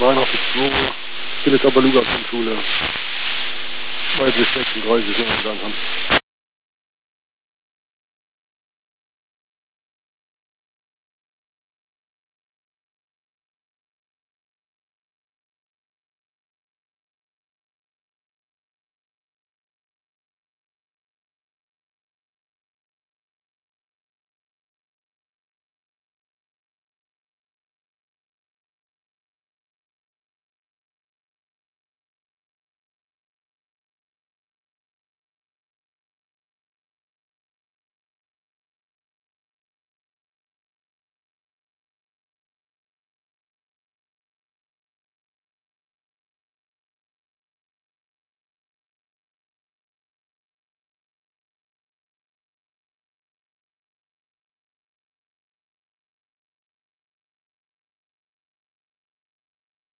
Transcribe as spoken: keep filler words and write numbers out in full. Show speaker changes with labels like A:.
A: Nein, hab ich so. Ich bin jetzt aber Luga von Schule. Weil ich sechsunddreißig Jahre lang habe.